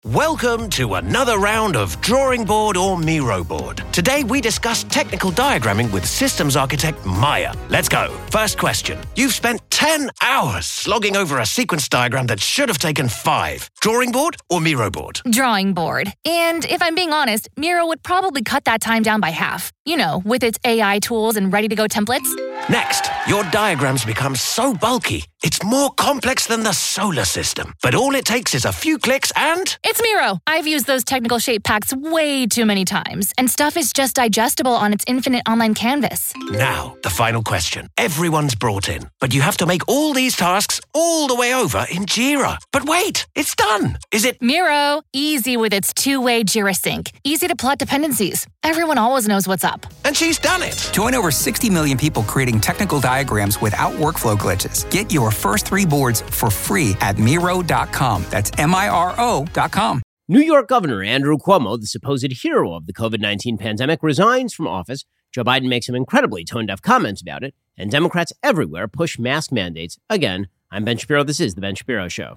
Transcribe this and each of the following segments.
Welcome to another round of Drawing Board or Miro Board. Today we discuss technical diagramming with systems architect Maya. Let's go. First question. You've spent 10 hours slogging over a sequence diagram that should have taken 5. Drawing board or Miro board? Drawing board. And if I'm being honest, Miro would probably cut that time down by half. You know, with its AI tools and ready-to-go templates. Next, your diagrams become so bulky, it's more complex than the solar system. But all it takes is a few clicks and... It's Miro. I've used those technical shape packs way too many times, and stuff is just digestible on its infinite online canvas. Now, the final question. Everyone's brought in, but you have to make all these tasks all the way over in Jira. But wait, it's done. Is it... Miro, easy with its two-way Jira sync. Easy to plot dependencies. Everyone always knows what's up. And she's done it. Join over 60 million people creating technical diagrams without workflow glitches. Get your first 3 boards for free at Miro.com. That's Miro.com. New York Governor Andrew Cuomo, the supposed hero of the COVID-19 pandemic, resigns from office. Joe Biden makes some incredibly tone-deaf comments about it, and Democrats everywhere push mask mandates. Again, I'm Ben Shapiro. This is The Ben Shapiro Show.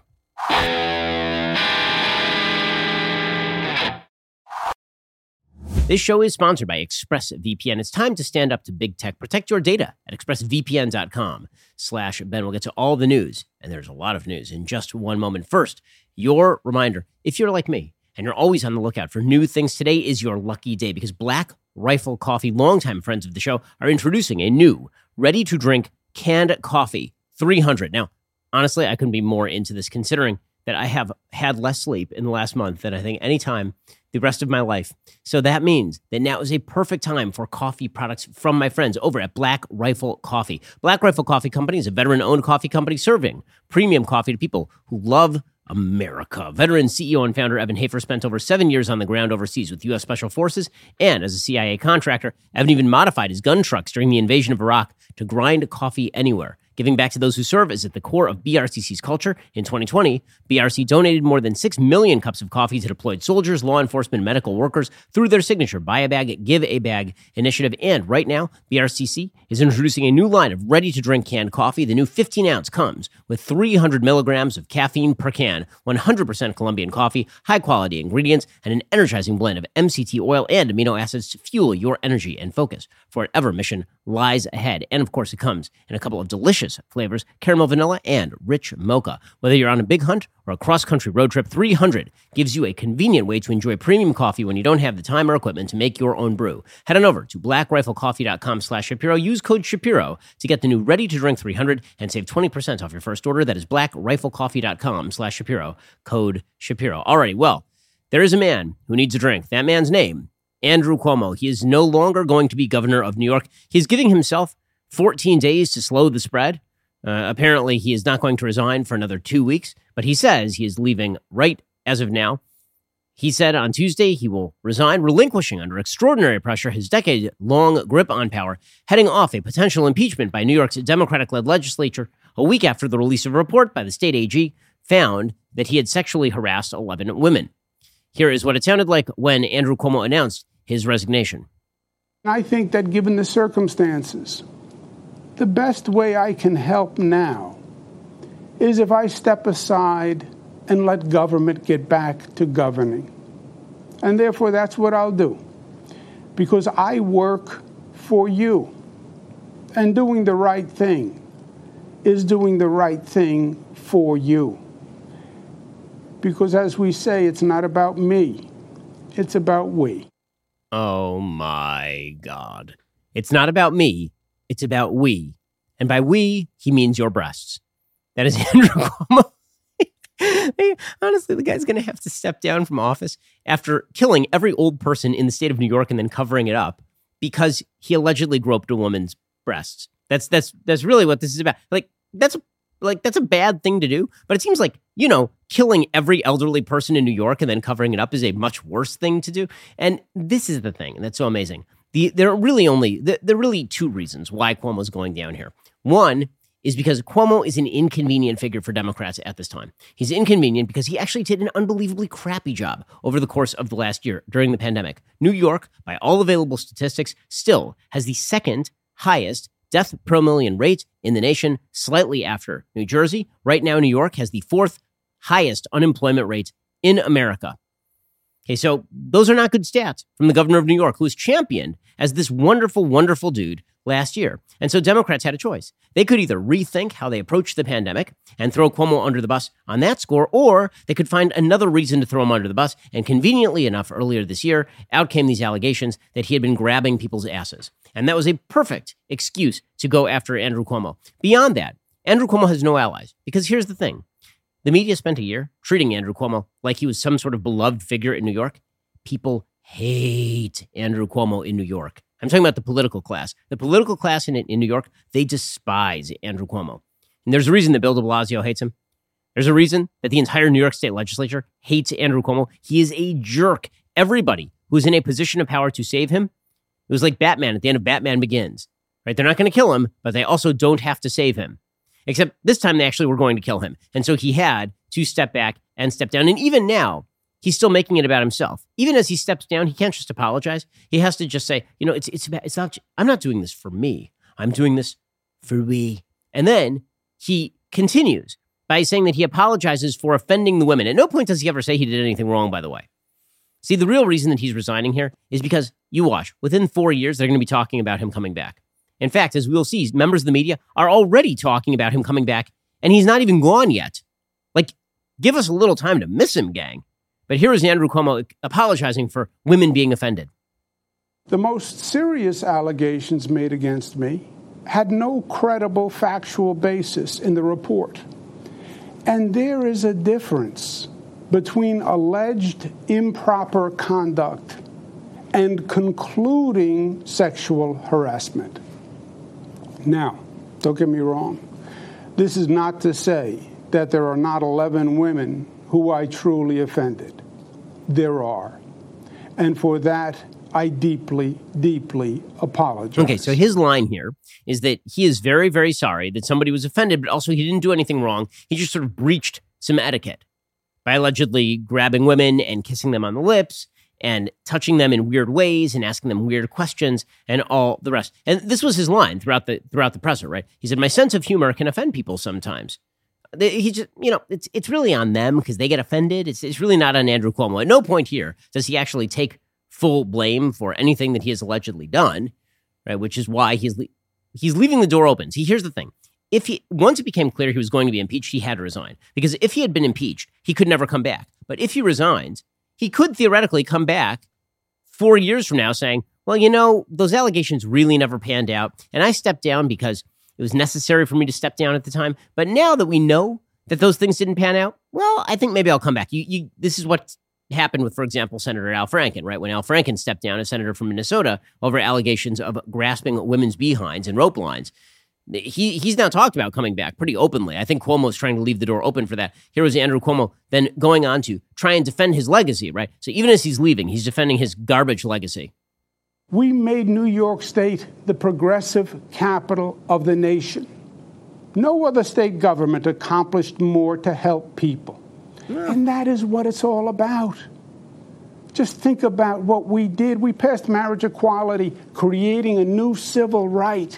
This show is sponsored by ExpressVPN. It's time to stand up to big tech. Protect your data at expressvpn.com/Ben. We'll get to all the news, and there's a lot of news in just one moment. First, your reminder, if you're like me and you're always on the lookout for new things, today is your lucky day because Black Rifle Coffee, longtime friends of the show, are introducing a new ready-to-drink canned coffee 300. Now, honestly, I couldn't be more into this considering that I have had less sleep in the last month than I think any time the rest of my life. So that means that now is a perfect time for coffee products from my friends over at Black Rifle Coffee. Black Rifle Coffee Company is a veteran-owned coffee company serving premium coffee to people who love America. Veteran CEO and founder Evan Hafer spent over 7 years on the ground overseas with U.S. Special Forces, and as a CIA contractor, Evan even modified his gun trucks during the invasion of Iraq to grind coffee anywhere. Giving back to those who serve is at the core of BRCC's culture. In 2020, BRC donated more than 6 million cups of coffee to deployed soldiers, law enforcement, medical workers through their signature Buy a Bag, Give a Bag initiative. And right now, BRCC is introducing a new line of ready-to-drink canned coffee. The new 15-ounce comes with 300 milligrams of caffeine per can, 100% Colombian coffee, high-quality ingredients, and an energizing blend of MCT oil and amino acids to fuel your energy and focus for whatever mission lies ahead. And of course, it comes in a couple of delicious flavors, caramel vanilla and rich mocha. Whether you're on a big hunt or a cross-country road trip, 300 gives you a convenient way to enjoy premium coffee when you don't have the time or equipment to make your own brew. Head on over to blackriflecoffee.com/Shapiro. Use code Shapiro to get the new ready-to-drink 300 and save 20% off your first order. That is blackriflecoffee.com/Shapiro. Code Shapiro. Alrighty, well, there is a man who needs a drink. That man's name, Andrew Cuomo. He is no longer going to be governor of New York. He's giving himself 14 days to slow the spread. Apparently, he is not going to resign for another 2 weeks, but he says he is leaving right as of now. He said on Tuesday he will resign, relinquishing under extraordinary pressure his decade-long grip on power, heading off a potential impeachment by New York's Democratic-led legislature a week after the release of a report by the state AG found that he had sexually harassed 11 women. Here is what it sounded like when Andrew Cuomo announced his resignation. I think that given the circumstances, the best way I can help now is if I step aside and let government get back to governing. And therefore, that's what I'll do. Because I work for you. And doing the right thing is doing the right thing for you. Because as we say, it's not about me. It's about we. Oh, my God. It's not about me. It's about we. And by we, he means your breasts. That is Andrew Cuomo. Honestly, the guy's going to have to step down from office after killing every old person in the state of New York and then covering it up because he allegedly groped a woman's breasts. That's really what this is about. That's a bad thing to do. But it seems like, killing every elderly person in New York and then covering it up is a much worse thing to do. And this is the thing that's so amazing. There are really 2 reasons why Cuomo's going down here. One is because Cuomo is an inconvenient figure for Democrats at this time. He's inconvenient because he actually did an unbelievably crappy job over the course of the last year during the pandemic. New York, by all available statistics, still has the second highest death per million rate in the nation, slightly after New Jersey. Right now, New York has the 4th highest unemployment rate in America. Okay, so those are not good stats from the governor of New York, who was championed as this wonderful, wonderful dude last year. And so Democrats had a choice. They could either rethink how they approached the pandemic and throw Cuomo under the bus on that score, or they could find another reason to throw him under the bus. And conveniently enough, earlier this year, out came these allegations that he had been grabbing people's asses. And that was a perfect excuse to go after Andrew Cuomo. Beyond that, Andrew Cuomo has no allies, because here's the thing. The media spent a year treating Andrew Cuomo like he was some sort of beloved figure in New York. People hate Andrew Cuomo in New York. I'm talking about the political class. The political class in New York, they despise Andrew Cuomo. And there's a reason that Bill de Blasio hates him. There's a reason that the entire New York State legislature hates Andrew Cuomo. He is a jerk. Everybody who's in a position of power to save him, it was like Batman at the end of Batman Begins. Right? They're not going to kill him, but they also don't have to save him. Except this time they actually were going to kill him. And so he had to step back and step down. And even now, he's still making it about himself. Even as he steps down, he can't just apologize. He has to just say, you know, it's not, I'm not doing this for me. I'm doing this for we. And then he continues by saying that he apologizes for offending the women. At no point does he ever say he did anything wrong, by the way. See, the real reason that he's resigning here is because, you watch, within 4 years, they're going to be talking about him coming back. In fact, as we will see, members of the media are already talking about him coming back, and he's not even gone yet. Like, give us a little time to miss him, gang. But here is Andrew Cuomo apologizing for women being offended. The most serious allegations made against me had no credible factual basis in the report. And there is a difference between alleged improper conduct and concluding sexual harassment. Now, don't get me wrong. This is not to say that there are not 11 women who I truly offended. There are. And for that, I deeply, deeply apologize. Okay, so his line here is that he is very, very sorry that somebody was offended, but also he didn't do anything wrong. He just sort of breached some etiquette by allegedly grabbing women and kissing them on the lips and touching them in weird ways and asking them weird questions and all the rest. And this was his line throughout the presser, right? He said, my sense of humor can offend people sometimes. He just, you know, it's really on them because they get offended. It's really not on Andrew Cuomo. At no point here does he actually take full blame for anything that he has allegedly done, right? Which is why he's leaving the door open. See, here's the thing. Once it became clear he was going to be impeached, he had to resign. Because if he had been impeached, he could never come back. But if he resigns, he could theoretically come back 4 years from now saying, well, you know, those allegations really never panned out. And I stepped down because it was necessary for me to step down at the time. But now that we know that those things didn't pan out, well, I think maybe I'll come back. This is what happened with, for example, Senator Al Franken, right? When Al Franken stepped down as senator from Minnesota over allegations of grasping women's behinds and rope lines. He's now talked about coming back pretty openly. I think Cuomo's trying to leave the door open for that. Here was Andrew Cuomo then going on to try and defend his legacy, right? So even as he's leaving, he's defending his garbage legacy. We made New York State the progressive capital of the nation. No other state government accomplished more to help people. Yeah. And that is what it's all about. Just think about what we did. We passed marriage equality, creating a new civil right.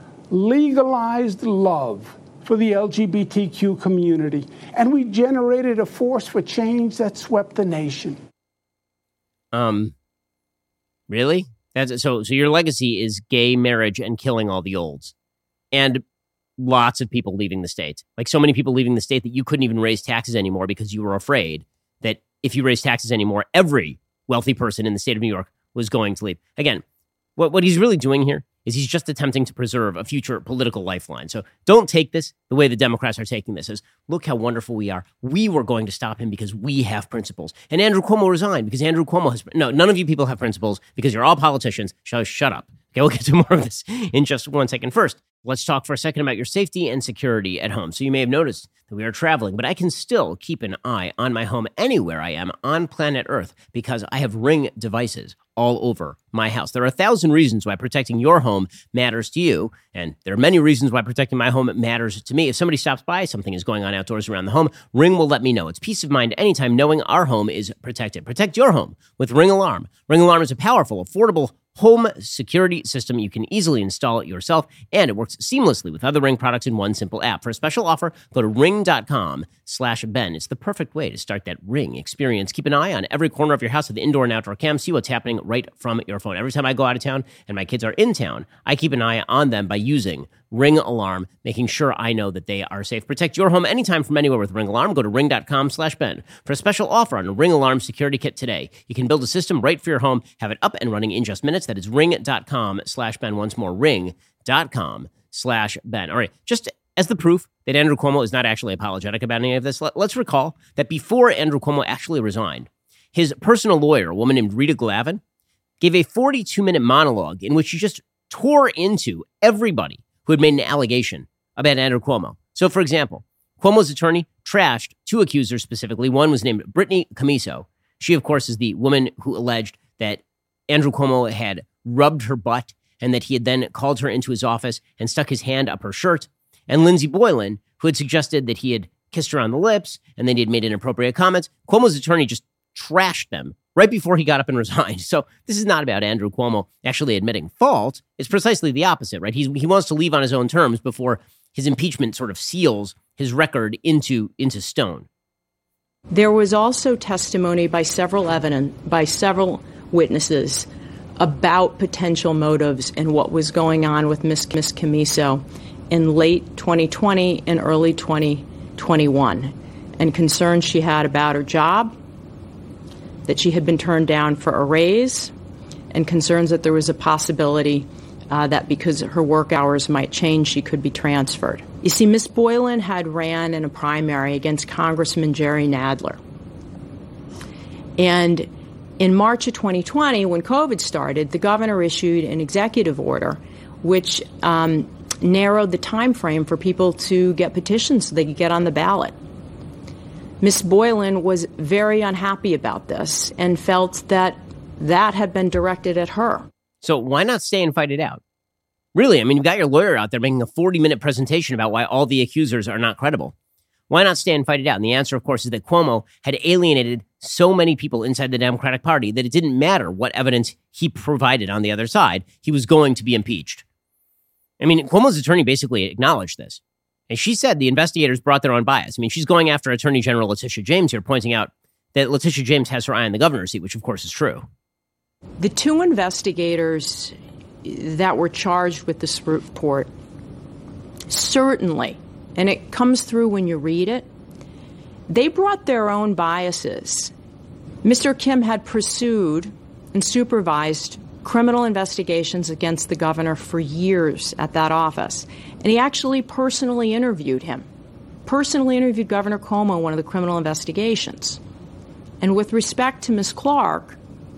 Legalized love for the LGBTQ community, and we generated a force for change that swept the nation. Really? So your legacy is gay marriage and killing all the olds, and lots of people leaving the state. Like so many people leaving the state that you couldn't even raise taxes anymore because you were afraid that if you raised taxes anymore, every wealthy person in the state of New York was going to leave. Again, what he's really doing here is he's just attempting to preserve a future political lifeline. So don't take this the way the Democrats are taking this as, look how wonderful we are. We were going to stop him because we have principles. And Andrew Cuomo resigned because Andrew Cuomo has... No, none of you people have principles because you're all politicians. So shut up. Okay, we'll get to more of this in just 1 second. First, let's talk for a second about your safety and security at home. So you may have noticed that we are traveling, but I can still keep an eye on my home anywhere I am on planet Earth because I have Ring devices all over my house. There are 1,000 reasons why protecting your home matters to you, and there are many reasons why protecting my home matters to me. If somebody stops by, something is going on outdoors around the home, Ring will let me know. It's peace of mind anytime knowing our home is protected. Protect your home with Ring Alarm. Ring Alarm is a powerful, affordable home security system. You can easily install it yourself, and it works seamlessly with other Ring products in one simple app. For a special offer, go to ring.com/Ben. It's the perfect way to start that Ring experience. Keep an eye on every corner of your house with indoor and outdoor cams. See what's happening right from your phone. Every time I go out of town and my kids are in town, I keep an eye on them by using Ring Alarm, making sure I know that they are safe. Protect your home anytime from anywhere with Ring Alarm. Go to ring.com/Ben for a special offer on a Ring Alarm security kit today. You can build a system right for your home, have it up and running in just minutes. That is ring.com/Ben. Once more, ring.com/Ben. All right, just as the proof that Andrew Cuomo is not actually apologetic about any of this, let's recall that before Andrew Cuomo actually resigned, his personal lawyer, a woman named Rita Glavin, gave a 42-minute monologue in which she just tore into everybody who had made an allegation about Andrew Cuomo. So, for example, Cuomo's attorney trashed two accusers specifically. One was named Brittany Camiso. She, of course, is the woman who alleged that Andrew Cuomo had rubbed her butt and that he had then called her into his office and stuck his hand up her shirt. And Lindsey Boylan, who had suggested that he had kissed her on the lips and then he had made inappropriate comments. Cuomo's attorney just trashed them right before he got up and resigned. So this is not about Andrew Cuomo actually admitting fault. It's precisely the opposite, right? He wants to leave on his own terms before his impeachment sort of seals his record into stone. There was also testimony by several witnesses about potential motives and what was going on with Ms. Camiso in late 2020 and early 2021, and concerns she had about her job, that she had been turned down for a raise, and concerns that there was a possibility that because her work hours might change, she could be transferred. You see, Ms. Boylan had ran in a primary against Congressman Jerry Nadler. And in March of 2020, when COVID started, the governor issued an executive order which narrowed the time frame for people to get petitions so they could get on the ballot. Ms. Boylan was very unhappy about this and felt that that had been directed at her. So why not stay and fight it out? Really, I mean, you've got your lawyer out there making a 40-minute presentation about why all the accusers are not credible. Why not stay and fight it out? And the answer, of course, is that Cuomo had alienated so many people inside the Democratic Party that it didn't matter what evidence he provided on the other side. He was going to be impeached. I mean, Cuomo's attorney basically acknowledged this. And she said the investigators brought their own bias. I mean, she's going after Attorney General Letitia James here, pointing out that Letitia James has her eye on the governor's seat, which, of course, is true. The two investigators that were charged with this report certainly, and it comes through when you read it, they brought their own biases. Mr. Kim had pursued and supervised criminal investigations against the governor for years at that office. And he actually personally interviewed Governor Cuomo in one of the criminal investigations. And with respect to Ms. Clark,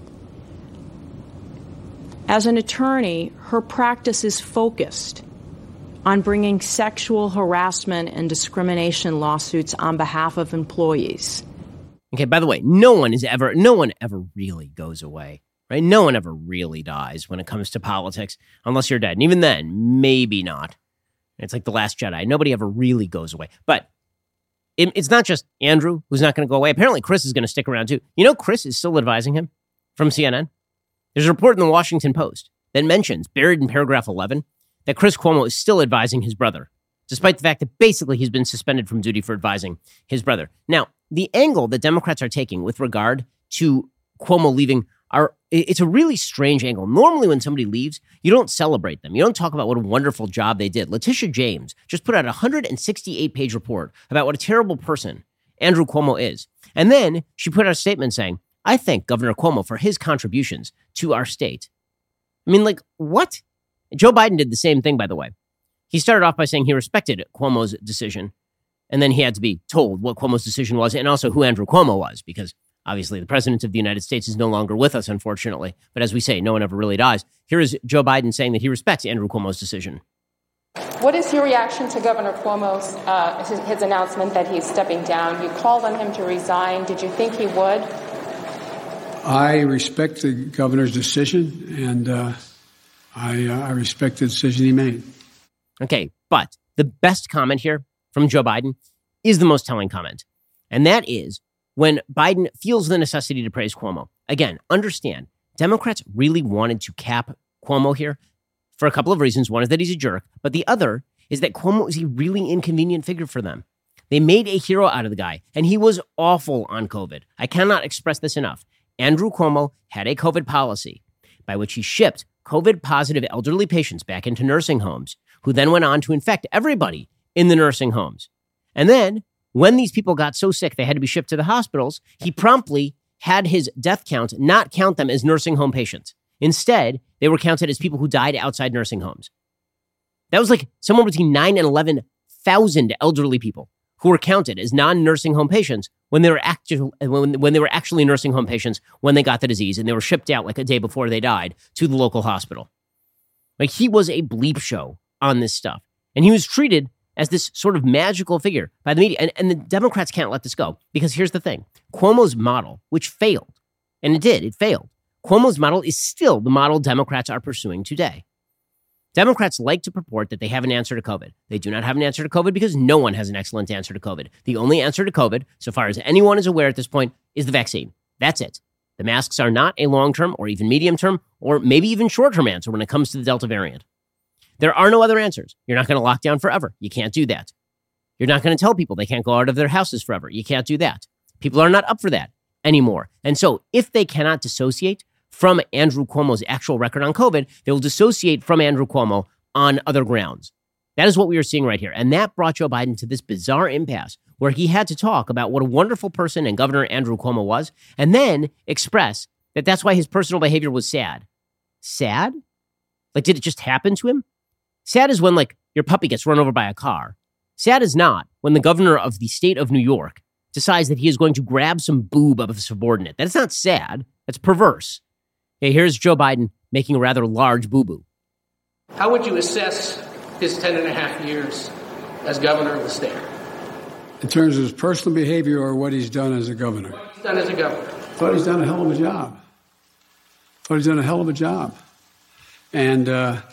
as an attorney, her practice is focused on bringing sexual harassment and discrimination lawsuits on behalf of employees. Okay, by the way, no one ever really goes away, right? No one ever really dies when it comes to politics, unless you're dead. And even then, maybe not. It's like The Last Jedi. Nobody ever really goes away. But it's not just Andrew who's not going to go away. Apparently, Chris is going to stick around too. You know, Chris is still advising him from CNN. There's a report in the Washington Post that mentions, buried in paragraph 11, that Chris Cuomo is still advising his brother, despite the fact that basically he's been suspended from duty for advising his brother. Now, the angle that Democrats are taking with regard to Cuomo leaving it's a really strange angle. Normally when somebody leaves, you don't celebrate them. You don't talk about what a wonderful job they did. Letitia James just put out a 168-page report about what a terrible person Andrew Cuomo is. And then she put out a statement saying, I thank Governor Cuomo for his contributions to our state. I mean, like, what? Joe Biden did the same thing, by the way. He started off by saying he respected Cuomo's decision, and then he had to be told what Cuomo's decision was and also who Andrew Cuomo was, because obviously the president of the United States is no longer with us, unfortunately. But as we say, no one ever really dies. Here is Joe Biden saying that he respects Andrew Cuomo's decision. What is your reaction to Governor Cuomo's his announcement that he's stepping down? You called on him to resign. Did you think he would? I respect the governor's decision, and I respect the decision he made. Okay, but the best comment here from Joe Biden is the most telling comment. And that is when Biden feels the necessity to praise Cuomo. Again, understand, Democrats really wanted to cap Cuomo here for a couple of reasons. One is that he's a jerk, but the other is that Cuomo is a really inconvenient figure for them. They made a hero out of the guy, and he was awful on COVID. I cannot express this enough. Andrew Cuomo had a COVID policy by which he shipped COVID-positive elderly patients back into nursing homes, who then went on to infect everybody in the nursing homes. And then, when these people got so sick they had to be shipped to the hospitals, he promptly had his death count not count them as nursing home patients. Instead, they were counted as people who died outside nursing homes. That was like somewhere between 9,000 and 11,000 elderly people who were counted as non-nursing home patients when they were actually nursing home patients when they got the disease, and they were shipped out like a day before they died to the local hospital. Like, he was a bleep show on this stuff, and he was treated as this sort of magical figure by the media. And the Democrats can't let this go, because here's the thing. Cuomo's model, which failed, and it failed. Cuomo's model is still the model Democrats are pursuing today. Democrats like to purport that they have an answer to COVID. They do not have an answer to COVID because no one has an excellent answer to COVID. The only answer to COVID, so far as anyone is aware at this point, is the vaccine. That's it. The masks are not a long-term or even medium-term or maybe even short-term answer when it comes to the Delta variant. There are no other answers. You're not going to lock down forever. You can't do that. You're not going to tell people they can't go out of their houses forever. You can't do that. People are not up for that anymore. And so if they cannot dissociate from Andrew Cuomo's actual record on COVID, they will dissociate from Andrew Cuomo on other grounds. That is what we are seeing right here. And that brought Joe Biden to this bizarre impasse where he had to talk about what a wonderful person and Governor Andrew Cuomo was, and then express that that's why his personal behavior was sad. Sad? Like, did it just happen to him? Sad is when, like, your puppy gets run over by a car. Sad is not when the governor of the state of New York decides that he is going to grab some boob of a subordinate. That's not sad. That's perverse. Okay, here's Joe Biden making a rather large boo-boo. How would you assess his 10 and a half years as governor of the state? In terms of his personal behavior or what he's done as a governor? What he's done as a governor. Thought he's done a hell of a job. And,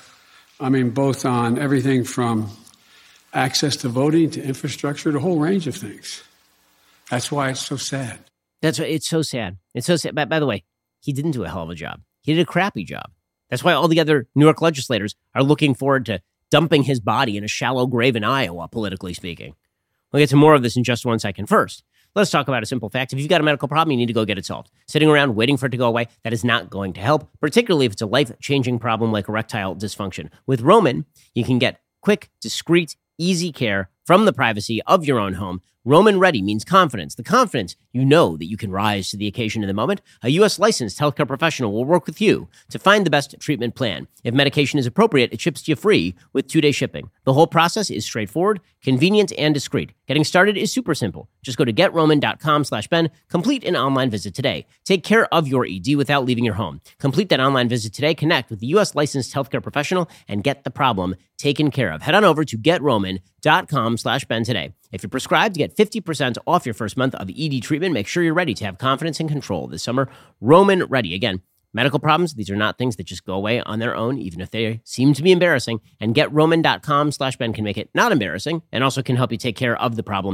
both on everything from access to voting to infrastructure, the whole range of things. That's why it's so sad. That's why it's so sad. It's so sad. By the way, he didn't do a hell of a job. He did a crappy job. That's why all the other New York legislators are looking forward to dumping his body in a shallow grave in Iowa, politically speaking. We'll get to more of this in just 1 second. First, let's talk about a simple fact. If you've got a medical problem, you need to go get it solved. Sitting around waiting for it to go away, that is not going to help, particularly if it's a life-changing problem like erectile dysfunction. With Roman, you can get quick, discreet, easy care from the privacy of your own home. Roman Ready means confidence. The confidence you know that you can rise to the occasion in the moment. A U.S. licensed healthcare professional will work with you to find the best treatment plan. If medication is appropriate, it ships to you free with 2-day shipping. The whole process is straightforward, convenient, and discreet. Getting started is super simple. Just go to GetRoman.com/Ben. Complete an online visit today. Take care of your ED without leaving your home. Complete that online visit today. Connect with the U.S. licensed healthcare professional and get the problem taken care of. Head on over to GetRoman.com/Ben today. If you're prescribed, get 50% off your first month of ED treatment. Make sure you're ready to have confidence and control this summer. Roman Ready. Again, medical problems, these are not things that just go away on their own, even if they seem to be embarrassing. And GetRoman.com/Ben can make it not embarrassing and also can help you take care of the problem.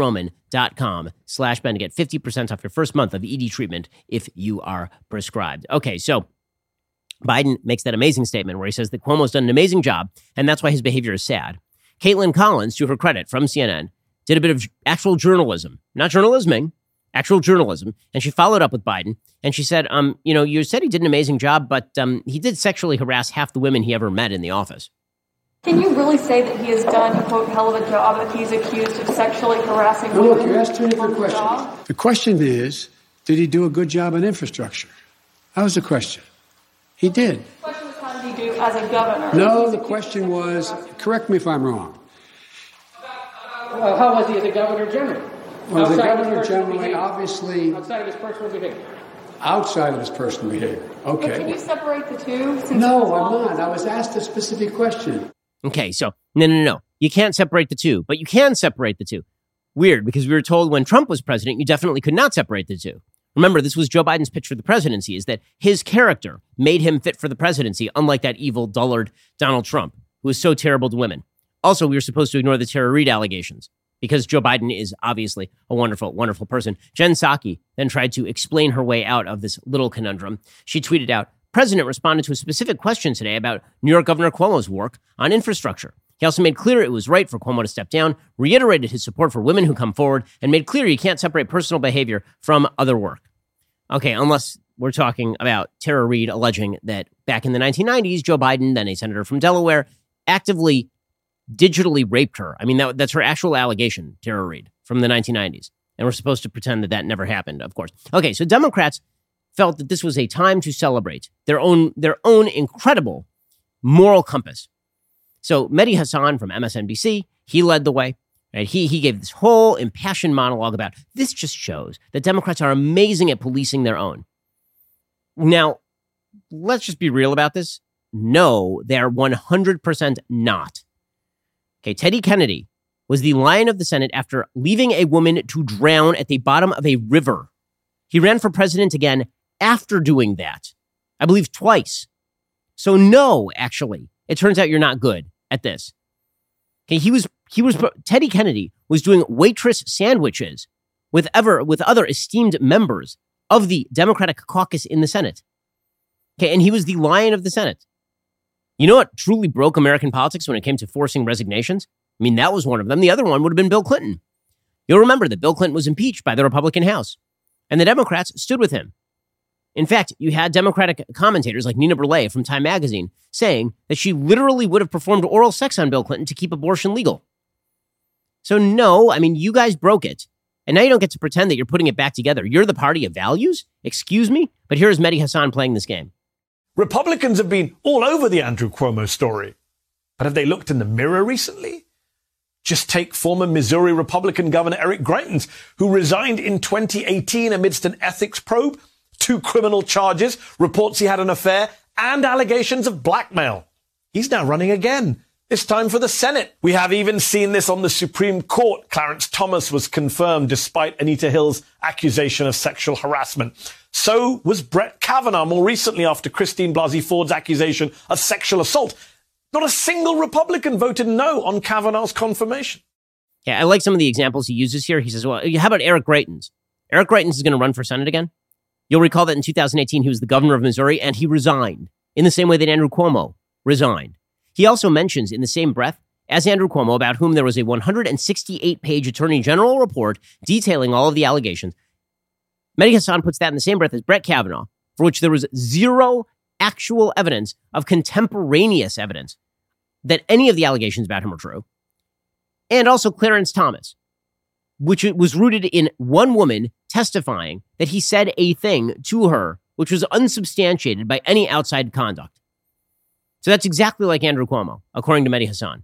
GetRoman.com/Ben to get 50% off your first month of ED treatment if you are prescribed. Okay, so Biden makes that amazing statement where he says that Cuomo's done an amazing job, and that's why his behavior is sad. Caitlin Collins, to her credit, from CNN, did a bit of actual journalism, not journalisming, actual journalism. And she followed up with Biden. And she said, you said he did an amazing job, but he did sexually harass half the women he ever met in the office. Can you really say that he has done a, quote, hell of a job if he's accused of sexually harassing women? Look, you asked two different questions. The question is, did he do a good job on infrastructure? That was the question. He did. The question was, how did he do as a governor? No, the question was, correct me if I'm wrong. How was he as a governor general? Well, the governor generally, obviously... Outside of his personal behavior. Outside of his personal behavior. Okay. But can you separate the two? No, I'm not. I was asked a specific question. Okay, so, no. You can't separate the two, but you can separate the two. Weird, because we were told when Trump was president, you definitely could not separate the two. Remember, this was Joe Biden's pitch for the presidency, is that his character made him fit for the presidency, unlike that evil, dullard Donald Trump, who was so terrible to women. Also, we were supposed to ignore the Tara Reade allegations. because Joe Biden is obviously a wonderful, wonderful person. Jen Psaki then tried to explain her way out of this little conundrum. She tweeted out, President responded to a specific question today about New York Governor Cuomo's work on infrastructure. He also made clear it was right for Cuomo to step down, reiterated his support for women who come forward, and made clear you can't separate personal behavior from other work. Okay, unless we're talking about Tara Reade alleging that back in the 1990s, Joe Biden, then a senator from Delaware, actively digitally raped her. I mean, that's her actual allegation, Tara Reade, from the 1990s. And we're supposed to pretend that never happened, of course. Okay, so Democrats felt that this was a time to celebrate their own incredible moral compass. So Mehdi Hasan from MSNBC, he led the way. Right? He gave this whole impassioned monologue about this just shows that Democrats are amazing at policing their own. Now, let's just be real about this. No, they are 100% not. Okay, Teddy Kennedy was the Lion of the Senate after leaving a woman to drown at the bottom of a river. He ran for president again after doing that, I believe twice. So no, actually, it turns out you're not good at this. Okay, Teddy Kennedy was doing waitress sandwiches with other esteemed members of the Democratic caucus in the Senate. Okay, and he was the Lion of the Senate. You know what truly broke American politics when it came to forcing resignations? I mean, that was one of them. The other one would have been Bill Clinton. You'll remember that Bill Clinton was impeached by the Republican House, and the Democrats stood with him. In fact, you had Democratic commentators like Nina Burleigh from Time Magazine saying that she literally would have performed oral sex on Bill Clinton to keep abortion legal. So no, I mean, you guys broke it. And now you don't get to pretend that you're putting it back together. You're the party of values? Excuse me? But here's Mehdi Hasan playing this game. Republicans have been all over the Andrew Cuomo story. But have they looked in the mirror recently? Just take former Missouri Republican Governor Eric Greitens, who resigned in 2018 amidst an ethics probe, 2 criminal charges, reports he had an affair, and allegations of blackmail. He's now running again, this time for the Senate. We have even seen this on the Supreme Court. Clarence Thomas was confirmed despite Anita Hill's accusation of sexual harassment. So was Brett Kavanaugh more recently after Christine Blasey Ford's accusation of sexual assault. Not a single Republican voted no on Kavanaugh's confirmation. Yeah, I like some of the examples he uses here. He says, well, how about Eric Greitens? Eric Greitens is going to run for Senate again. You'll recall that in 2018, he was the governor of Missouri, and he resigned in the same way that Andrew Cuomo resigned. He also mentions in the same breath, as Andrew Cuomo, about whom there was a 168-page Attorney General report detailing all of the allegations. Mehdi Hasan puts that in the same breath as Brett Kavanaugh, for which there was zero actual evidence of contemporaneous evidence that any of the allegations about him are true. And also Clarence Thomas, which was rooted in one woman testifying that he said a thing to her, which was unsubstantiated by any outside conduct. So that's exactly like Andrew Cuomo, according to Mehdi Hasan.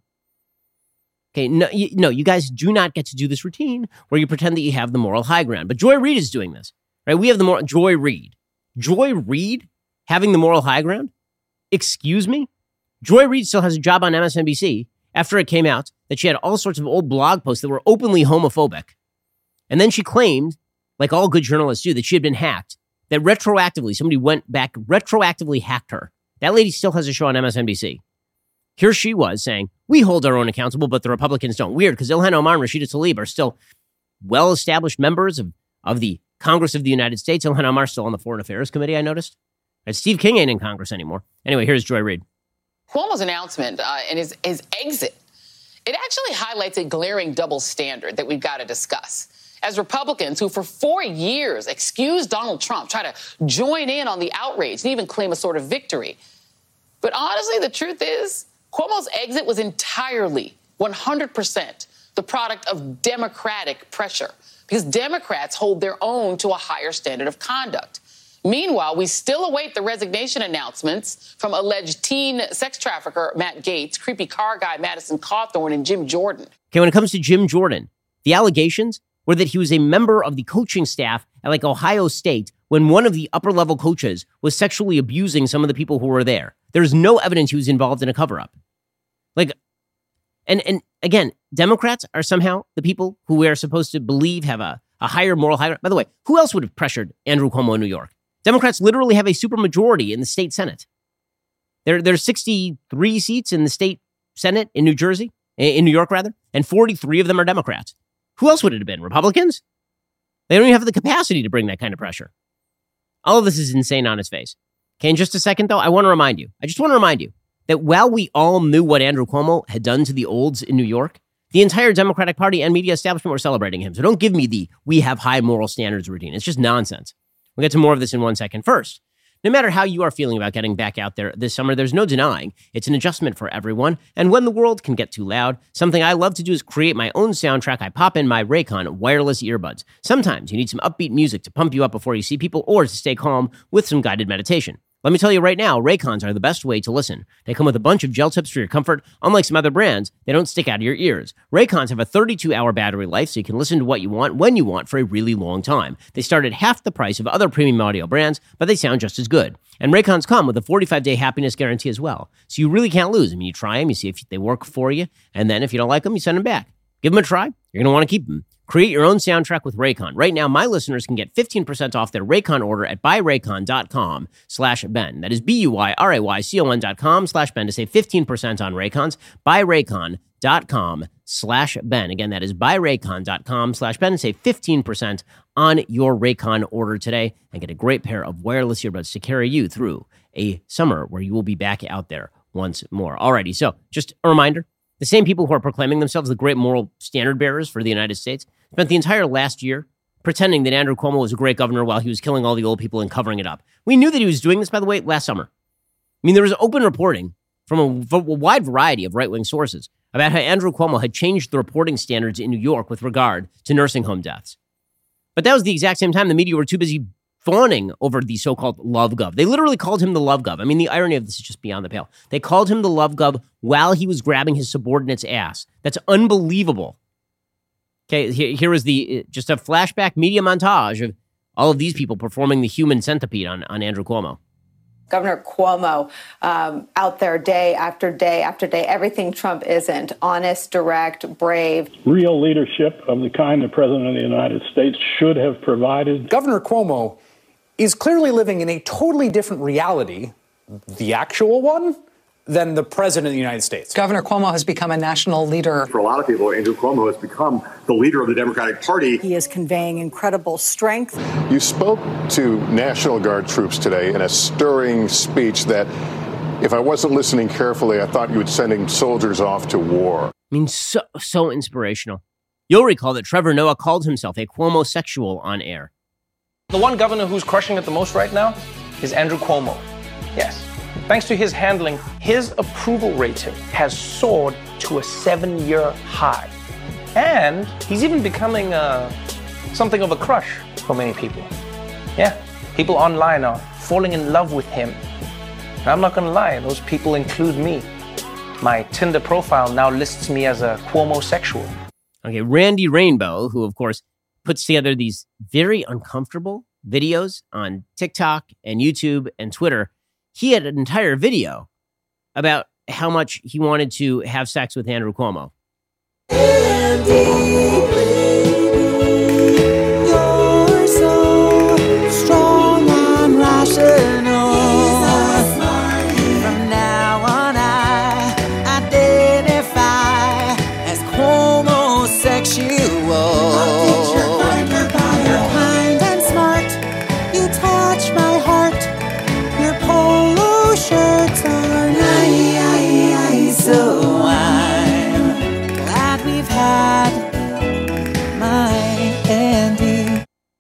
Okay, no, you guys do not get to do this routine where you pretend that you have the moral high ground. But Joy Reid is doing this, right? We have the Joy Reid. Joy Reid having the moral high ground? Excuse me? Joy Reid still has a job on MSNBC after it came out that she had all sorts of old blog posts that were openly homophobic. And then she claimed, like all good journalists do, that she had been hacked, that retroactively, somebody went back, retroactively hacked her. That lady still has a show on MSNBC. Here she was saying, we hold our own accountable, but the Republicans don't. Weird, because Ilhan Omar and Rashida Tlaib are still well-established members of the Congress of the United States. Ilhan Omar still on the Foreign Affairs Committee, I noticed. And Steve King ain't in Congress anymore. Anyway, here's Joy Reid. Cuomo's announcement and his exit, it actually highlights a glaring double standard that we've got to discuss. As Republicans who for 4 years excused Donald Trump, try to join in on the outrage and even claim a sort of victory. But honestly, the truth is, Cuomo's exit was entirely, 100%, the product of Democratic pressure, because Democrats hold their own to a higher standard of conduct. Meanwhile, we still await the resignation announcements from alleged teen sex trafficker Matt Gaetz, creepy car guy Madison Cawthorn, and Jim Jordan. Okay, when it comes to Jim Jordan, the allegations were that he was a member of the coaching staff at like Ohio State when one of the upper-level coaches was sexually abusing some of the people who were there. There's no evidence he was involved in a cover-up. Like, and again, Democrats are somehow the people who we are supposed to believe have a higher moral high. By the way, who else would have pressured Andrew Cuomo in New York? Democrats literally have a supermajority in the state Senate. There's 63 seats in the state Senate in New Jersey, in New York rather, and 43 of them are Democrats. Who else would it have been? Republicans? They don't even have the capacity to bring that kind of pressure. All of this is insane on its face. Okay, in just a second, though, I just want to remind you that while we all knew what Andrew Cuomo had done to the olds in New York, the entire Democratic Party and media establishment were celebrating him. So don't give me the "we have high moral standards" routine. It's just nonsense. We'll get to more of this in 1 second. First, no matter how you are feeling about getting back out there this summer, there's no denying it's an adjustment for everyone. And when the world can get too loud, something I love to do is create my own soundtrack. I pop in my Raycon wireless earbuds. Sometimes you need some upbeat music to pump you up before you see people or to stay calm with some guided meditation. Let me tell you right now, Raycons are the best way to listen. They come with a bunch of gel tips for your comfort. Unlike some other brands, they don't stick out of your ears. Raycons have a 32-hour battery life, so you can listen to what you want when you want for a really long time. They start at half the price of other premium audio brands, but they sound just as good. And Raycons come with a 45-day happiness guarantee as well. So you really can't lose. I mean, you try them, you see if they work for you, and then if you don't like them, you send them back. Give them a try. You're going to want to keep them. Create your own soundtrack with Raycon. Right now, my listeners can get 15% off their Raycon order at buyraycon.com/Ben. That is BUYRAYCON.com/Ben to save 15% on Raycons. Buyraycon.com/Ben. Again, that is buyraycon.com/Ben to save 15% on your Raycon order today and get a great pair of wireless earbuds to carry you through a summer where you will be back out there once more. Alrighty, so just a reminder. The same people who are proclaiming themselves the great moral standard bearers for the United States spent the entire last year pretending that Andrew Cuomo was a great governor while he was killing all the old people and covering it up. We knew that he was doing this, by the way, last summer. I mean, there was open reporting from a wide variety of right-wing sources about how Andrew Cuomo had changed the reporting standards in New York with regard to nursing home deaths. But that was the exact same time the media were too busy fawning over the so-called love gov. They literally called him the love gov. I mean, the irony of this is just beyond the pale. They called him the love gov while he was grabbing his subordinate's ass. That's unbelievable. Okay, here is just a flashback media montage of all of these people performing the human centipede on Andrew Cuomo. Governor Cuomo out there day after day after day, everything Trump isn't. Honest, direct, brave. Real leadership of the kind the President of the United States should have provided. Governor Cuomo is clearly living in a totally different reality, the actual one, than the President of the United States. Governor Cuomo has become a national leader. For a lot of people, Andrew Cuomo has become the leader of the Democratic Party. He is conveying incredible strength. You spoke to National Guard troops today in a stirring speech that, if I wasn't listening carefully, I thought you were sending soldiers off to war. I mean, so inspirational. You'll recall that Trevor Noah called himself a Cuomo-sexual on air. The one governor who's crushing it the most right now is Andrew Cuomo. Yes. Thanks to his handling, his approval rating has soared to a 7-year high. And he's even becoming something of a crush for many people. Yeah, people online are falling in love with him. And I'm not gonna lie, those people include me. My Tinder profile now lists me as a Cuomo-sexual. Okay, Randy Rainbow, who of course puts together these very uncomfortable videos on TikTok and YouTube and Twitter. He had an entire video about how much he wanted to have sex with Andrew Cuomo. You're so strong and rational. From now on, I identify as homosexual. You're kind and smart. You touch my heart. Your polo shirts are nice, so I'm glad we've had my Andy.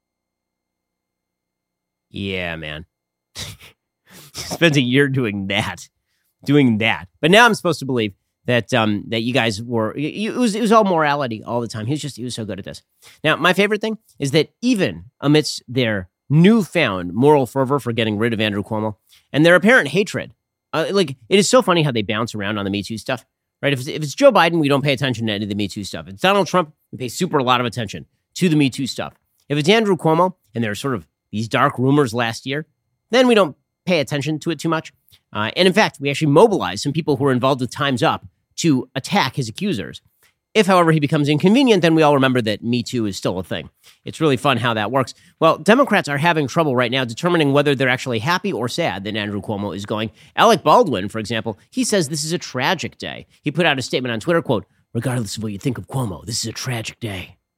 Yeah, man. Spent a year doing that. But now I'm supposed to believe that that you guys were, it was all morality all the time. He was so good at this. Now, my favorite thing is that even amidst their newfound moral fervor for getting rid of Andrew Cuomo and their apparent hatred, it is so funny how they bounce around on the Me Too stuff, right? If it's Joe Biden, we don't pay attention to any of the Me Too stuff. If it's Donald Trump, we pay a lot of attention to the Me Too stuff. If it's Andrew Cuomo and there are sort of these dark rumors last year, then we don't pay attention to it too much. And in fact, we actually mobilized some people who were involved with Time's Up to attack his accusers. If, however, he becomes inconvenient, then we all remember that Me Too is still a thing. It's really fun how that works. Well, Democrats are having trouble right now determining whether they're actually happy or sad that Andrew Cuomo is going. Alec Baldwin, for example, he says this is a tragic day. He put out a statement on Twitter, quote, "Regardless of what you think of Cuomo, this is a tragic day."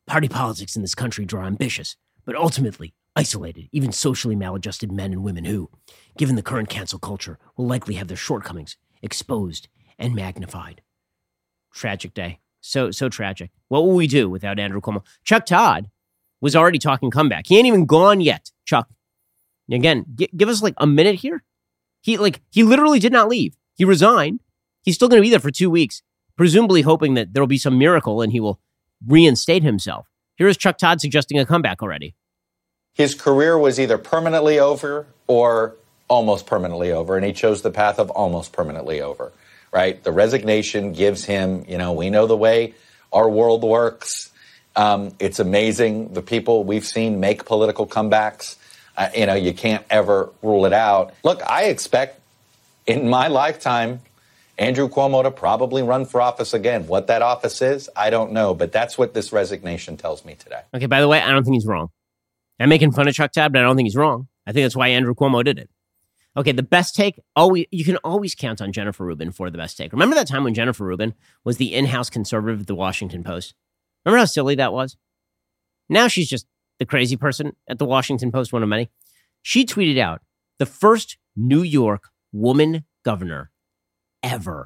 Party politics in this country draw ambitious, but ultimately isolated, even socially maladjusted men and women who, given the current cancel culture, will likely have their shortcomings exposed and magnified. Tragic day. So tragic. What will we do without Andrew Cuomo? Chuck Todd was already talking comeback. He ain't even gone yet, Chuck. Again, give us like a minute here. He literally did not leave. He resigned. He's still going to be there for 2 weeks, presumably hoping that there will be some miracle and he will reinstate himself. Here is Chuck Todd suggesting a comeback already. His career was either permanently over or almost permanently over, and he chose the path of almost permanently over, right? The resignation gives him, we know the way our world works. It's amazing. The people we've seen make political comebacks. You can't ever rule it out. Look, I expect in my lifetime Andrew Cuomo to probably run for office again. What that office is, I don't know, but that's what this resignation tells me today. Okay, by the way, I don't think he's wrong. I'm making fun of Chuck Todd, but I don't think he's wrong. I think that's why Andrew Cuomo did it. Okay, the best take, you can always count on Jennifer Rubin for the best take. Remember that time when Jennifer Rubin was the in-house conservative of the Washington Post? Remember how silly that was? Now she's just the crazy person at the Washington Post, one of many. She tweeted out, the first New York woman governor ever.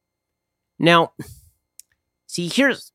Now, see, here's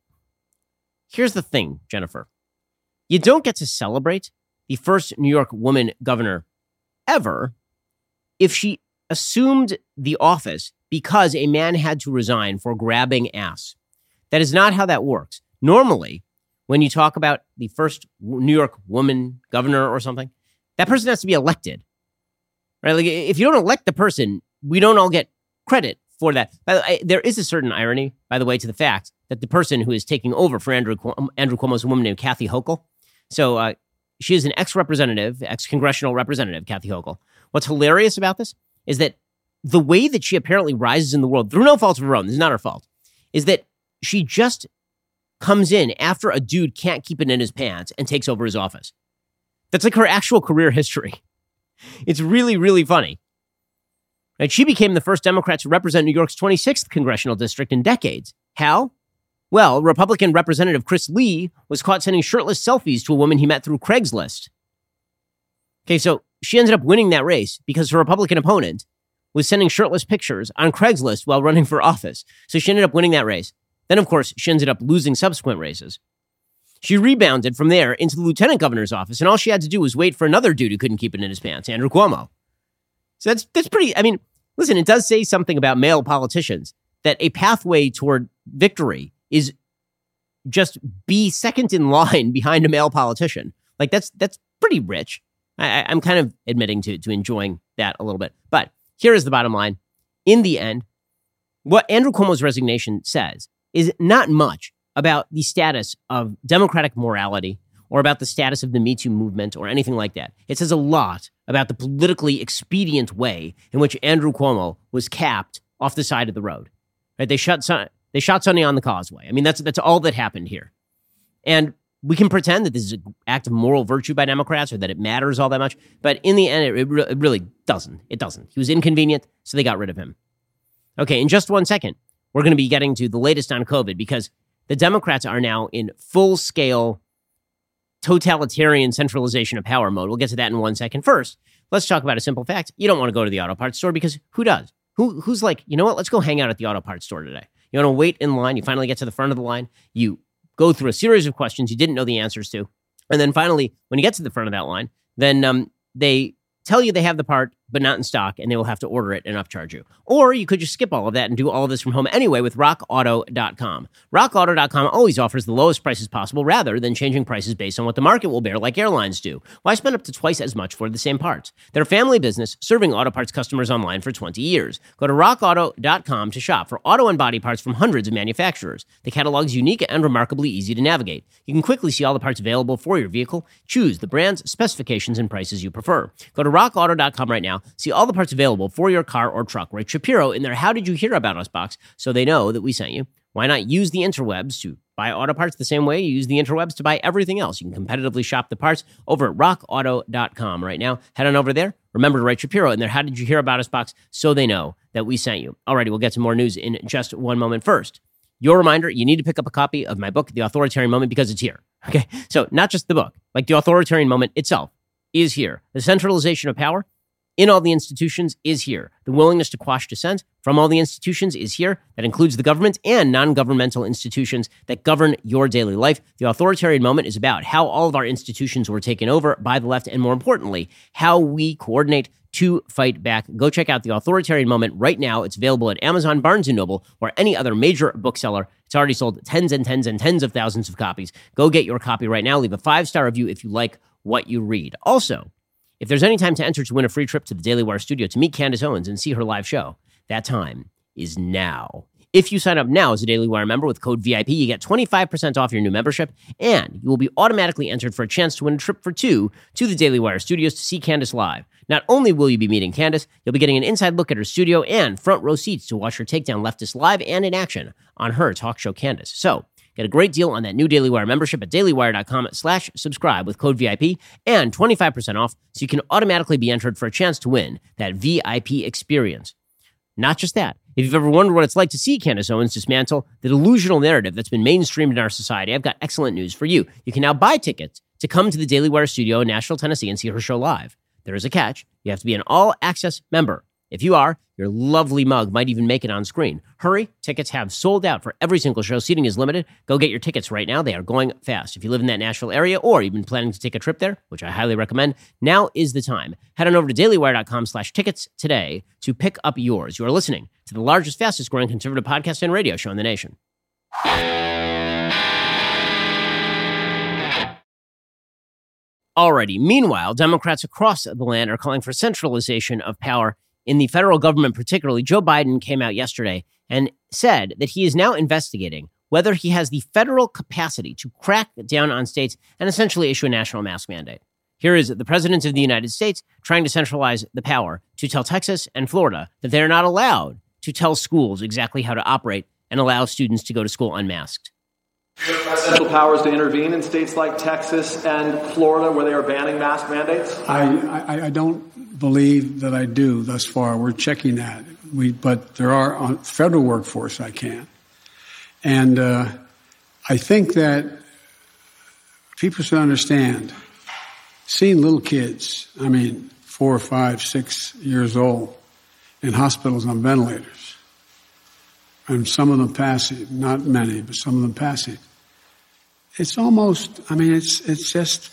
the thing, Jennifer. You don't get to celebrate the first New York woman governor ever if she assumed the office because a man had to resign for grabbing ass. That is not how that works. Normally, when you talk about the first New York woman governor or something, that person has to be elected. Right? Like, if you don't elect the person, we don't all get credit for that. There is a certain irony, by the way, to the fact that the person who is taking over for Andrew Cuomo is a woman named Kathy Hochul. So she is an ex-congressional representative, Kathy Hochul. What's hilarious about this is that the way that she apparently rises in the world, through no fault of her own, this is not her fault, is that she just comes in after a dude can't keep it in his pants and takes over his office. That's like her actual career history. It's really, really funny. And she became the first Democrat to represent New York's 26th congressional district in decades. How? Well, Republican Representative Chris Lee was caught sending shirtless selfies to a woman he met through Craigslist. Okay, so she ended up winning that race because her Republican opponent was sending shirtless pictures on Craigslist while running for office. So she ended up winning that race. Then, of course, she ended up losing subsequent races. She rebounded from there into the lieutenant governor's office, and all she had to do was wait for another dude who couldn't keep it in his pants, Andrew Cuomo. So that's pretty, I mean, listen, it does say something about male politicians that a pathway toward victory is just be second in line behind a male politician. Like, that's pretty rich. I'm kind of admitting to enjoying that a little bit. But here is the bottom line. In the end, what Andrew Cuomo's resignation says is not much about the status of Democratic morality or about the status of the Me Too movement or anything like that. It says a lot about the politically expedient way in which Andrew Cuomo was capped off the side of the road. Right? They shot Sonny on the causeway. I mean, that's all that happened here. And we can pretend that this is an act of moral virtue by Democrats or that it matters all that much. But in the end, it really doesn't. It doesn't. He was inconvenient, so they got rid of him. Okay, in just 1 second, we're going to be getting to the latest on COVID because the Democrats are now in full-scale totalitarian centralization of power mode. We'll get to that in 1 second. First, let's talk about a simple fact. You don't want to go to the auto parts store because who does? Who's like, you know what? Let's go hang out at the auto parts store today. You want to wait in line. You finally get to the front of the line. You go through a series of questions you didn't know the answers to. And then finally, when you get to the front of that line, then they tell you they have the part, but not in stock, and they will have to order it and upcharge you. Or you could just skip all of that and do all of this from home anyway with RockAuto.com. RockAuto.com always offers the lowest prices possible rather than changing prices based on what the market will bear like airlines do. Why spend up to twice as much for the same parts? They're a family business serving auto parts customers online for 20 years. Go to RockAuto.com to shop for auto and body parts from hundreds of manufacturers. The catalog's unique and remarkably easy to navigate. You can quickly see all the parts available for your vehicle. Choose the brands, specifications, and prices you prefer. Go to RockAuto.com right now. See all the parts available for your car or truck. Write Shapiro in their How Did You Hear About Us box so they know that we sent you. Why not use the interwebs to buy auto parts the same way you use the interwebs to buy everything else? You can competitively shop the parts over at rockauto.com right now. Head on over there. Remember to write Shapiro in their How Did You Hear About Us box so they know that we sent you. Alrighty, we'll get to more news in just one moment. First, your reminder, you need to pick up a copy of my book, The Authoritarian Moment, because it's here. Okay, so not just the book, like The Authoritarian Moment itself is here. The centralization of power in all the institutions is here. The willingness to quash dissent from all the institutions is here. That includes the government and non-governmental institutions that govern your daily life. The Authoritarian Moment is about how all of our institutions were taken over by the left, and more importantly, how we coordinate to fight back. Go check out The Authoritarian Moment right now. It's available at Amazon, Barnes & Noble, or any other major bookseller. It's already sold tens and tens and tens of thousands of copies. Go get your copy right now. Leave a 5-star review if you like what you read. Also, if there's any time to enter to win a free trip to the Daily Wire studio to meet Candace Owens and see her live show, that time is now. If you sign up now as a Daily Wire member with code VIP, you get 25% off your new membership, and you will be automatically entered for a chance to win a trip for 2 to the Daily Wire studios to see Candace live. Not only will you be meeting Candace, you'll be getting an inside look at her studio and front row seats to watch her take down leftists live and in action on her talk show Candace. So, get a great deal on that new Daily Wire membership at dailywire.com/subscribe with code VIP and 25% off, so you can automatically be entered for a chance to win that VIP experience. Not just that. If you've ever wondered what it's like to see Candace Owens dismantle the delusional narrative that's been mainstreamed in our society, I've got excellent news for you. You can now buy tickets to come to the Daily Wire studio in Nashville, Tennessee and see her show live. There is a catch. You have to be an all-access member. If you are, your lovely mug might even make it on screen. Hurry, tickets have sold out for every single show. Seating is limited. Go get your tickets right now. They are going fast. If you live in that Nashville area or you've been planning to take a trip there, which I highly recommend, now is the time. Head on over to dailywire.com/tickets today to pick up yours. You are listening to the largest, fastest growing conservative podcast and radio show in the nation. Alrighty. Meanwhile, Democrats across the land are calling for centralization of power in the federal government. Particularly, Joe Biden came out yesterday and said that he is now investigating whether he has the federal capacity to crack down on states and essentially issue a national mask mandate. Here is the president of the United States trying to centralize the power to tell Texas and Florida that they're not allowed to tell schools exactly how to operate and allow students to go to school unmasked. Presidential powers to intervene in states like Texas and Florida where they are banning mask mandates? I don't believe that I do thus far. We're checking that. But there are on federal workforce I can. And I think that people should understand, seeing little kids, 4, 5, 6 years old, in hospitals on ventilators, and some of them passing, not many, but some of them passing. It's almost, it's just,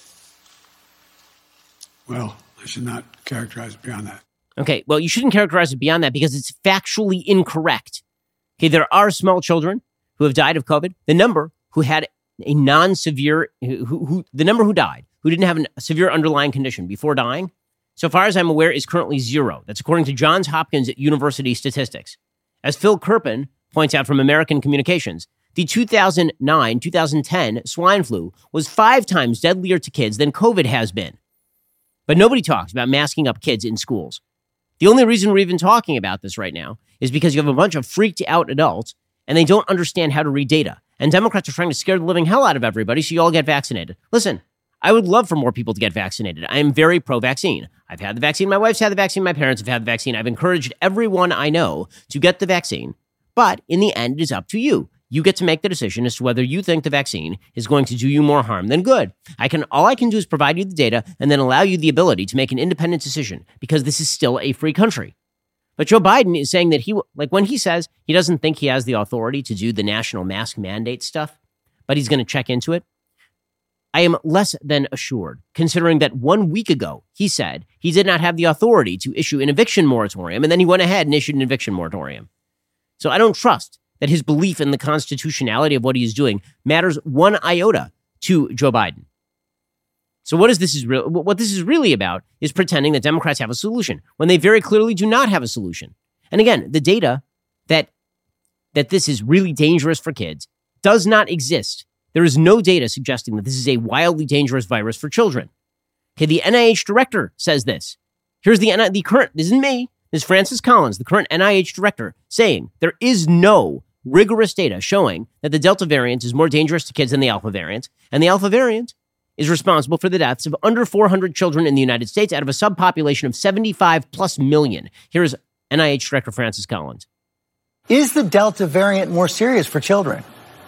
well, I should not characterize it beyond that. Okay, well, you shouldn't characterize it beyond that because it's factually incorrect. Okay, there are small children who have died of COVID. The number who had a non-severe, the number who died, who didn't have a severe underlying condition before dying, so far as I'm aware, is currently 0. That's according to Johns Hopkins University statistics. As Phil Kerpen points out from American Communications, the 2009-2010 swine flu was 5 times deadlier to kids than COVID has been. But nobody talks about masking up kids in schools. The only reason we're even talking about this right now is because you have a bunch of freaked out adults and they don't understand how to read data. And Democrats are trying to scare the living hell out of everybody so you all get vaccinated. Listen, I would love for more people to get vaccinated. I am very pro-vaccine. I've had the vaccine. My wife's had the vaccine. My parents have had the vaccine. I've encouraged everyone I know to get the vaccine. But in the end, it is up to you. You get to make the decision as to whether you think the vaccine is going to do you more harm than good. All I can do is provide you the data and then allow you the ability to make an independent decision because this is still a free country. But Joe Biden is saying that when he says he doesn't think he has the authority to do the national mask mandate stuff, but he's going to check into it, I am less than assured, considering that 1 week ago, he said he did not have the authority to issue an eviction moratorium, and then he went ahead and issued an eviction moratorium. So I don't trust that his belief in the constitutionality of what he is doing matters one iota to Joe Biden. So what this is really about is pretending that Democrats have a solution when they very clearly do not have a solution. And again, the data that this is really dangerous for kids does not exist. There is no data suggesting that this is a wildly dangerous virus for children. Okay, the NIH director says this. Here's the current, this isn't me, this is Francis Collins, the current NIH director, saying there is no rigorous data showing that the Delta variant is more dangerous to kids than the Alpha variant, and the Alpha variant is responsible for the deaths of under 400 children in the United States out of a subpopulation of 75 plus million. Here's NIH Director Francis Collins. Is the Delta variant more serious for children?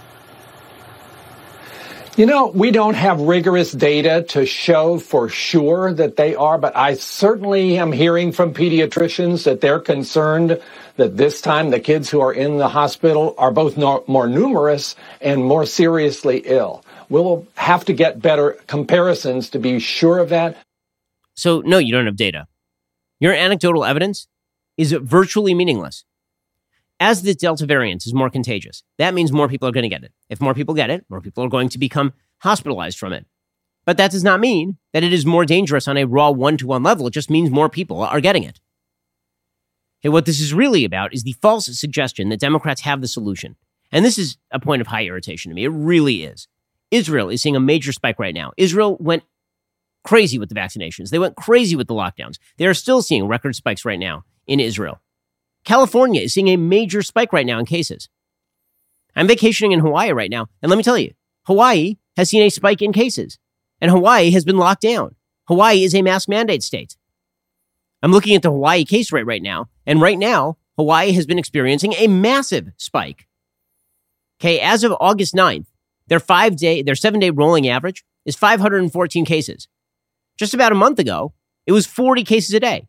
You know, we don't have rigorous data to show for sure that they are, but I certainly am hearing from pediatricians that they're concerned that this time the kids who are in the hospital are both more numerous and more seriously ill. We'll have to get better comparisons to be sure of that. So, no, you don't have data. Your anecdotal evidence is virtually meaningless. As the Delta variant is more contagious, that means more people are going to get it. If more people get it, more people are going to become hospitalized from it. But that does not mean that it is more dangerous on a raw one-to-one level. It just means more people are getting it. Okay, what this is really about is the false suggestion that Democrats have the solution. And this is a point of high irritation to me. It really is. Israel is seeing a major spike right now. Israel went crazy with the vaccinations. They went crazy with the lockdowns. They are still seeing record spikes right now in Israel. California is seeing a major spike right now in cases. I'm vacationing in Hawaii right now, and let me tell you, Hawaii has seen a spike in cases, and Hawaii has been locked down. Hawaii is a mask mandate state. I'm looking at the Hawaii case rate right now, and right now, Hawaii has been experiencing a massive spike. Okay, as of August 9th, their 7-day rolling average is 514 cases. Just about a month ago, it was 40 cases a day.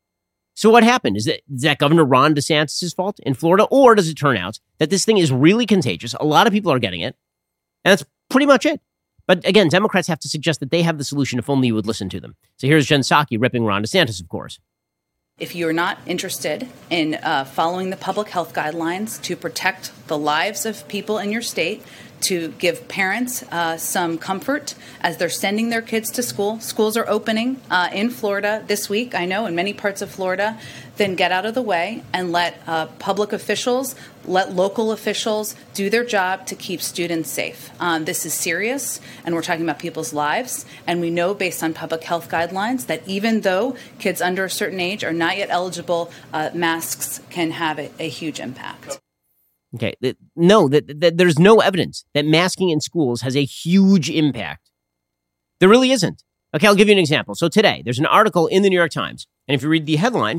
So what happened? Is that Governor Ron DeSantis' fault in Florida? Or does it turn out that this thing is really contagious? A lot of people are getting it. And that's pretty much it. But again, Democrats have to suggest that they have the solution if only you would listen to them. So here's Jen Psaki ripping Ron DeSantis, of course. If you're not interested in following the public health guidelines to protect the lives of people in your state, to give parents some comfort as they're sending their kids to school. Schools are opening in Florida this week, I know, in many parts of Florida. Then get out of the way and let public officials, let local officials do their job to keep students safe. This is serious, and we're talking about people's lives. And we know based on public health guidelines that even though kids under a certain age are not yet eligible, masks can have a huge impact. Okay, no, there's no evidence that masking in schools has a huge impact. There really isn't. Okay, I'll give you an example. So today, there's an article in the New York Times, and if you read the headline,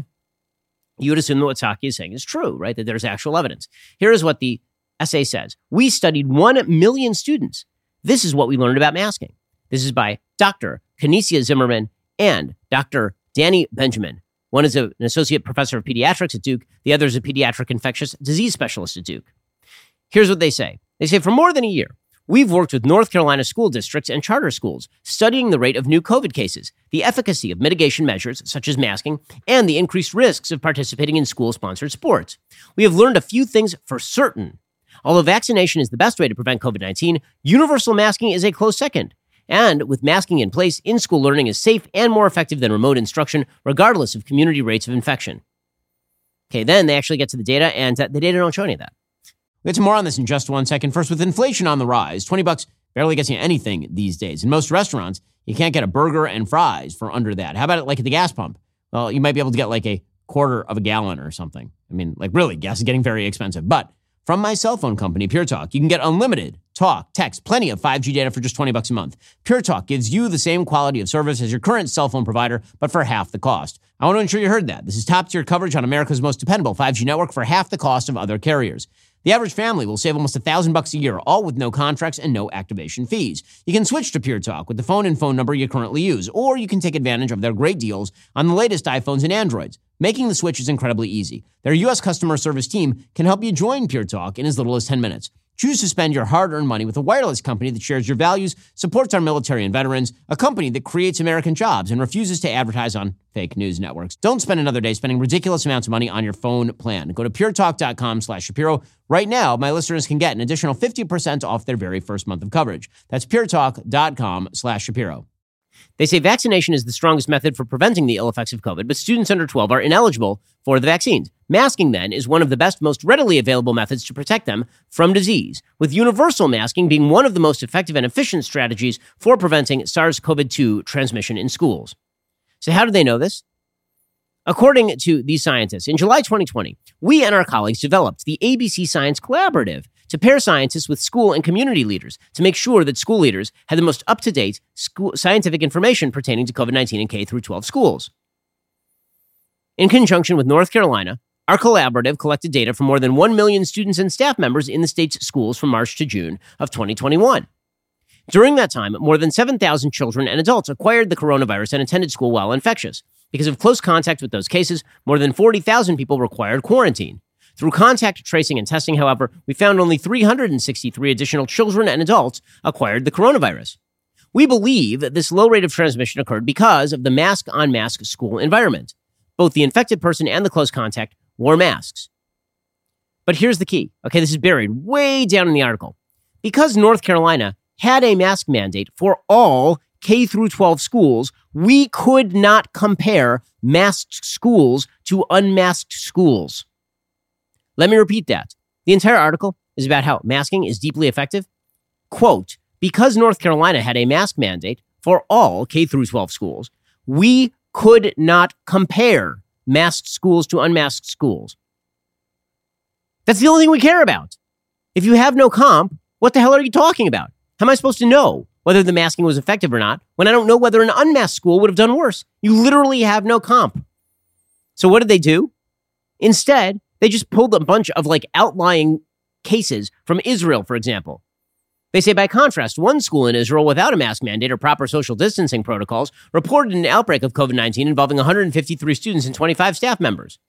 you would assume that what Psaki is saying is true, right? That there's actual evidence. Here is what the essay says. We studied 1 million students. This is what we learned about masking. This is by Dr. Kenesia Zimmerman and Dr. Danny Benjamin. One is an associate professor of pediatrics at Duke. The other is a pediatric infectious disease specialist at Duke. Here's what they say. They say, for more than a year, we've worked with North Carolina school districts and charter schools, studying the rate of new COVID cases, the efficacy of mitigation measures, such as masking, and the increased risks of participating in school-sponsored sports. We have learned a few things for certain. Although vaccination is the best way to prevent COVID-19, universal masking is a close second. And with masking in place, in-school learning is safe and more effective than remote instruction, regardless of community rates of infection. Okay, then they actually get to the data, and the data don't show any of that. We'll get to more on this in just 1 second. First, with inflation on the rise, $20 barely gets you anything these days. In most restaurants, you can't get a burger and fries for under that. How about it like at the gas pump? Well, you might be able to get like a quarter of a gallon or something. I mean, like really, gas is getting very expensive. But from my cell phone company, Pure Talk, you can get unlimited talk, text, plenty of 5G data for just $20 a month. Pure Talk gives you the same quality of service as your current cell phone provider, but for half the cost. I want to ensure you heard that. This is top-tier coverage on America's most dependable 5G network for half the cost of other carriers. The average family will save almost $1,000 a year, all with no contracts and no activation fees. You can switch to Pure Talk with the phone and phone number you currently use, or you can take advantage of their great deals on the latest iPhones and Androids. Making the switch is incredibly easy. Their U.S. customer service team can help you join Pure Talk in as little as 10 minutes. Choose to spend your hard-earned money with a wireless company that shares your values, supports our military and veterans, a company that creates American jobs, and refuses to advertise on fake news networks. Don't spend another day spending ridiculous amounts of money on your phone plan. Go to puretalk.com/Shapiro. Right now, my listeners can get an additional 50% off their very first month of coverage. That's puretalk.com/Shapiro. They say vaccination is the strongest method for preventing the ill effects of COVID, but students under 12 are ineligible for the vaccines. Masking, then, is one of the best, most readily available methods to protect them from disease, with universal masking being one of the most effective and efficient strategies for preventing SARS-CoV-2 transmission in schools. So how do they know this? According to these scientists, in July 2020, we and our colleagues developed the ABC Science Collaborative to pair scientists with school and community leaders to make sure that school leaders had the most up-to-date scientific information pertaining to COVID-19 in K-12 schools. In conjunction with North Carolina, Our collaborative collected data from more than 1 million students and staff members in the state's schools from March to June of 2021. During that time, more than 7,000 children and adults acquired the coronavirus and attended school while infectious. Because of close contact with those cases, more than 40,000 people required quarantine. Through contact tracing and testing, however, we found only 363 additional children and adults acquired the coronavirus. We believe that this low rate of transmission occurred because of the mask-on-mask school environment. Both the infected person and the close contact wore masks. But here's the key. Okay, this is buried way down in the article. Because North Carolina had a mask mandate for all K through 12 schools, we could not compare masked schools to unmasked schools. Let me repeat that. The entire article is about how masking is deeply effective. Quote, because North Carolina had a mask mandate for all K through 12 schools, we could not compare masked schools to unmasked schools. That's the only thing we care about. If you have no comp, what the hell are you talking about? How am I supposed to know whether the masking was effective or not when I don't know whether an unmasked school would have done worse? You literally have no comp. So what did they do? Instead, they just pulled a bunch of outlying cases from Israel, for example. They say, by contrast, one school in Israel without a mask mandate or proper social distancing protocols reported an outbreak of COVID-19 involving 153 students and 25 staff members.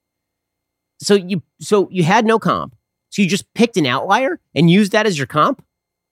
So you had no comp. So you just picked an outlier and used that as your comp?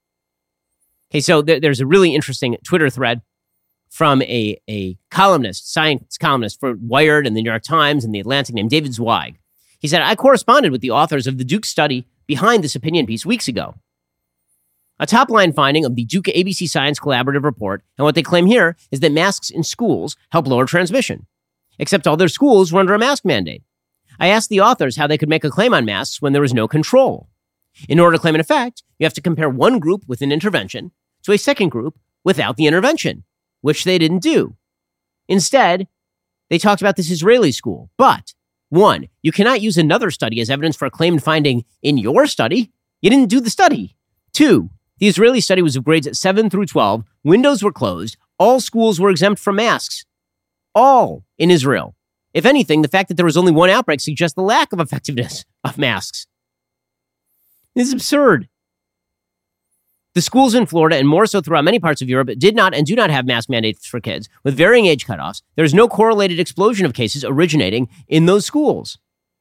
Okay, so there's a really interesting Twitter thread from a columnist, science columnist for Wired and the New York Times and the Atlantic named David Zweig. He said, I corresponded with the authors of the Duke study behind this opinion piece weeks ago. A top-line finding of the Duke ABC Science Collaborative report, and what they claim here, is that masks in schools help lower transmission. Except all their schools were under a mask mandate. I asked the authors how they could make a claim on masks when there was no control. In order to claim an effect, you have to compare one group with an intervention to a second group without the intervention, which they didn't do. Instead, they talked about this Israeli school. But, 1, you cannot use another study as evidence for a claimed finding in your study. You didn't do the study. 2, the Israeli study was of grades 7 through 12. Windows were closed. All schools were exempt from masks. All in Israel. If anything, the fact that there was only one outbreak suggests the lack of effectiveness of masks. This is absurd. The schools in Florida, and more so throughout many parts of Europe, did not and do not have mask mandates for kids. With varying age cutoffs, there is no correlated explosion of cases originating in those schools.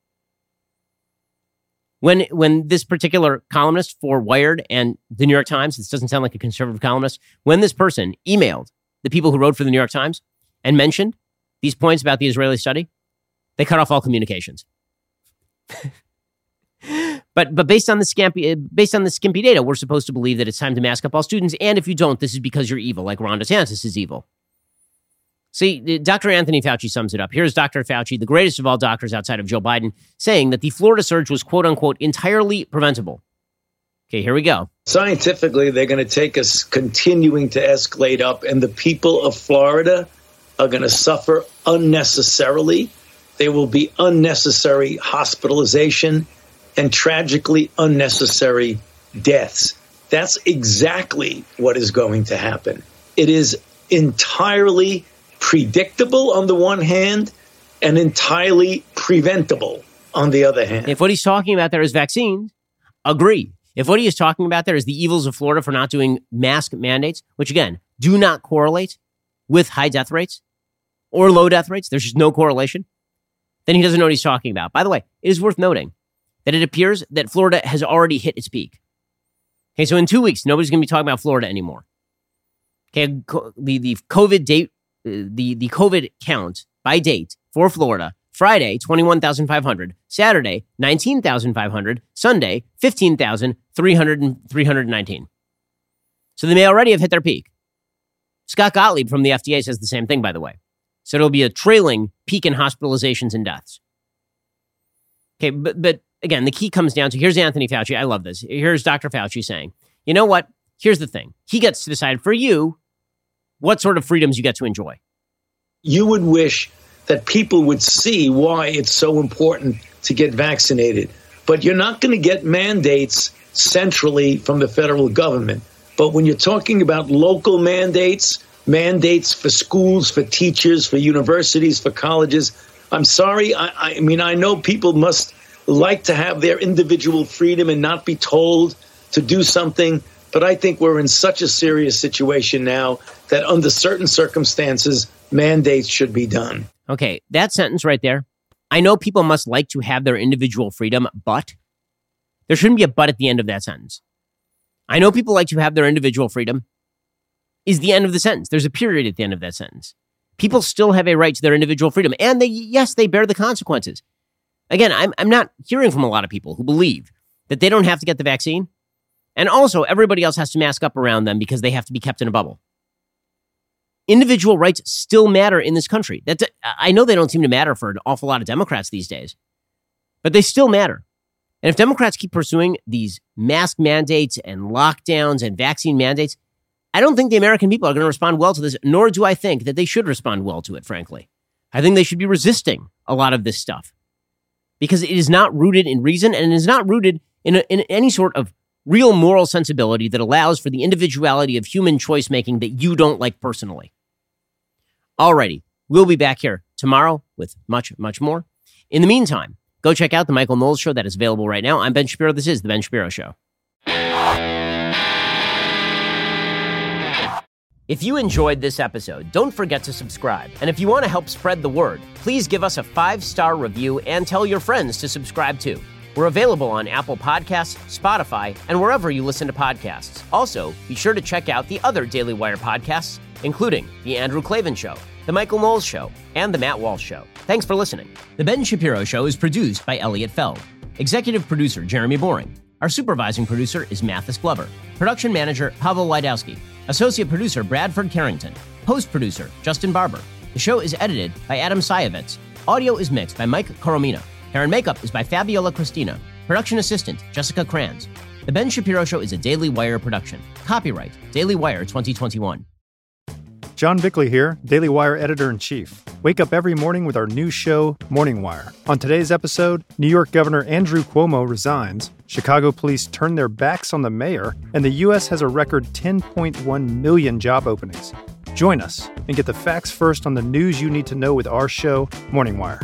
When this particular columnist for Wired and the New York Times, this doesn't sound like a conservative columnist, when this person emailed the people who wrote for the New York Times and mentioned these points about the Israeli study, they cut off all communications. But based on the skimpy data, we're supposed to believe that it's time to mask up all students, and if you don't, this is because you're evil, like Ron DeSantis is evil. See, Dr. Anthony Fauci sums it up. Here's Dr. Fauci, the greatest of all doctors outside of Joe Biden, saying that the Florida surge was, quote unquote, entirely preventable. Okay, here we go. Scientifically, they're going to take us continuing to escalate up, and the people of Florida are going to suffer unnecessarily. There will be unnecessary hospitalization and tragically unnecessary deaths. That's exactly what is going to happen. It is entirely predictable on the one hand and entirely preventable on the other hand. If what he's talking about there is vaccines, agree. If what he is talking about there is the evils of Florida for not doing mask mandates, which again, do not correlate with high death rates or low death rates, there's just no correlation, then he doesn't know what he's talking about. By the way, it is worth noting that it appears that Florida has already hit its peak. Okay, so in 2 weeks, nobody's going to be talking about Florida anymore. Okay, the COVID date, the COVID count by date for Florida, Friday, 21,500, Saturday, 19,500, Sunday, 15,319. So they may already have hit their peak. Scott Gottlieb from the FDA says the same thing, by the way. So it'll be a trailing peak in hospitalizations and deaths. Okay, but again, the key comes down to, here's Anthony Fauci. I love this. Here's Dr. Fauci saying, you know what? Here's the thing. He gets to decide for you what sort of freedoms you get to enjoy. You would wish that people would see why it's so important to get vaccinated. But you're not going to get mandates centrally from the federal government. But when you're talking about local mandates for schools, for teachers, for universities, for colleges, I'm sorry. I mean, I know people must like to have their individual freedom and not be told to do something. But I think we're in such a serious situation now that under certain circumstances, mandates should be done. Okay, that sentence right there. I know people must like to have their individual freedom, but there shouldn't be a but at the end of that sentence. I know people like to have their individual freedom is the end of the sentence. There's a period at the end of that sentence. People still have a right to their individual freedom, and they bear the consequences. Again, I'm not hearing from a lot of people who believe that they don't have to get the vaccine, and also everybody else has to mask up around them because they have to be kept in a bubble. Individual rights still matter in this country. I know they don't seem to matter for an awful lot of Democrats these days, but they still matter. And if Democrats keep pursuing these mask mandates and lockdowns and vaccine mandates, I don't think the American people are going to respond well to this, nor do I think that they should respond well to it, frankly. I think they should be resisting a lot of this stuff because it is not rooted in reason and it is not rooted in any sort of real moral sensibility that allows for the individuality of human choice making that you don't like personally. Alrighty, we'll be back here tomorrow with much, much more. In the meantime, go check out The Michael Knowles Show that is available right now. I'm Ben Shapiro. This is The Ben Shapiro Show. If you enjoyed this episode, don't forget to subscribe. And if you want to help spread the word, please give us a 5-star review and tell your friends to subscribe too. We're available on Apple Podcasts, Spotify, and wherever you listen to podcasts. Also, be sure to check out the other Daily Wire podcasts, including The Andrew Klavan Show, The Michael Knowles Show, and The Matt Walsh Show. Thanks for listening. The Ben Shapiro Show is produced by Elliot Feld. Executive producer, Jeremy Boring. Our supervising producer is Mathis Glover. Production manager, Pavel Wydowski. Associate producer, Bradford Carrington. Post-producer, Justin Barber. The show is edited by Adam Sayevitz. Audio is mixed by Mike Coromina. Hair and makeup is by Fabiola Cristina. Production assistant, Jessica Kranz. The Ben Shapiro Show is a Daily Wire production. Copyright, Daily Wire 2021. John Bickley here, Daily Wire Editor-in-Chief. Wake up every morning with our new show, Morning Wire. On today's episode, New York Governor Andrew Cuomo resigns, Chicago police turn their backs on the mayor, and the U.S. has a record 10.1 million job openings. Join us and get the facts first on the news you need to know with our show, Morning Wire.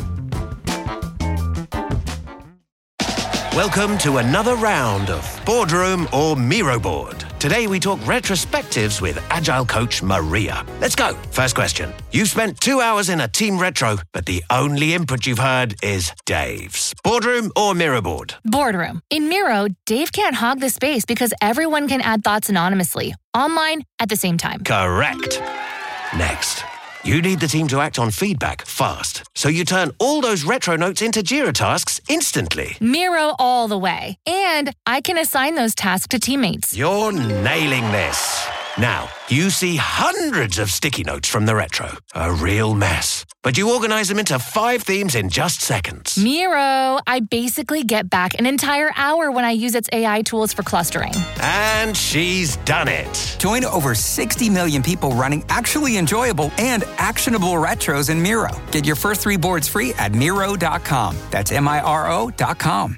Welcome to another round of Boardroom or Miro Board. Today we talk retrospectives with Agile coach Maria. Let's go. First question. You've spent 2 hours in a team retro, but the only input you've heard is Dave's. Boardroom or Miro Board? Boardroom. In Miro, Dave can't hog the space because everyone can add thoughts anonymously, online, at the same time. Correct. Next. You need the team to act on feedback fast, so you turn all those retro notes into Jira tasks instantly. Miro all the way. And I can assign those tasks to teammates. You're nailing this. Now, you see hundreds of sticky notes from the retro. A real mess. But you organize them into 5 themes in just seconds. Miro, I basically get back an entire hour when I use its AI tools for clustering. And she's done it. Join over 60 million people running actually enjoyable and actionable retros in Miro. Get your first 3 boards free at Miro.com. That's Miro.com.